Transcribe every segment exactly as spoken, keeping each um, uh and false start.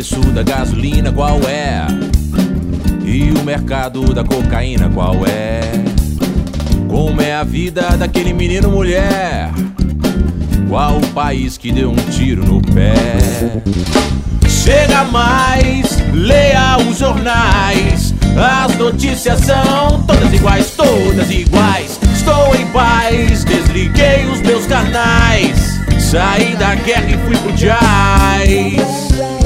preço da gasolina qual é? E o mercado da cocaína qual é? Como é a vida daquele menino mulher? Qual o país que deu um tiro no pé? Chega mais, leia os jornais. As notícias são todas iguais, todas iguais. Estou em paz, desliguei os meus canais. Saí da guerra e fui pro jazz.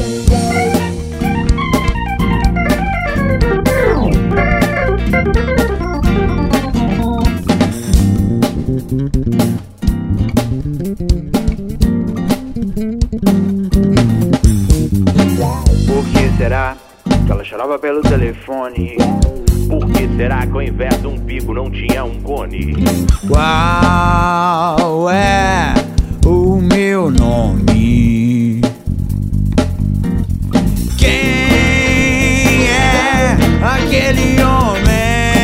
Por que será que ela chorava pelo telefone? Por que será que ao invés de um pico não tinha um cone? Qual é o meu nome? Quem é aquele homem?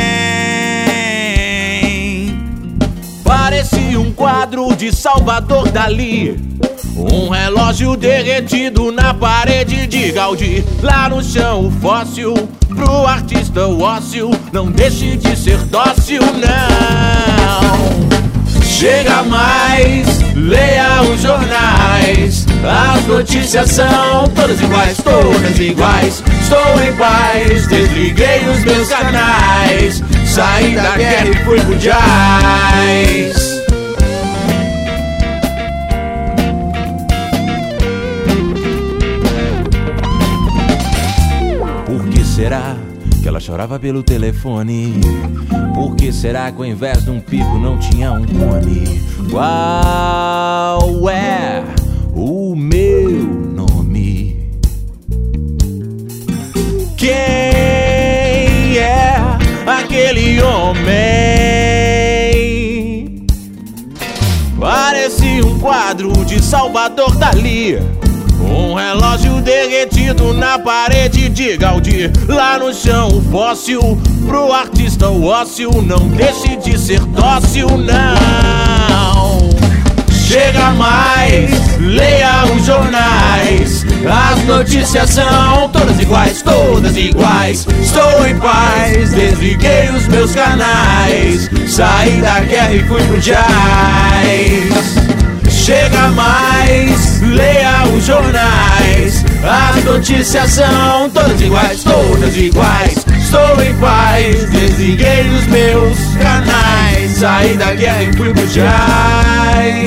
Parecia um quadro de Salvador Dalí, um relógio derretido na parede de Gaudí. Lá no chão o fóssil, pro artista o ócio. Não deixe de ser dócil, não. Chega mais, leia os jornais. As notícias são todas iguais, todas iguais. Estou em paz, desliguei os meus canais. Saí da guerra e fui pro jazz. Por que será que ela chorava pelo telefone? Por que será que ao invés de um pico não tinha um cone? Qual é o meu nome? Quem é aquele homem? Parecia um quadro de Salvador Dalí, um relógio derretido na parede de Gaudí. Lá no chão o fóssil, pro artista o ócio. Não deixe de ser dócil, não. Chega mais, leia os jornais. As notícias são todas iguais, todas iguais. Estou em paz, desliguei os meus canais. Saí da guerra e fui pro jazz. Chega mais, leia os jornais. As notícias são todas iguais, todas iguais. Estou em paz, desliguei os meus canais. Saí da guerra e fui pro jazz.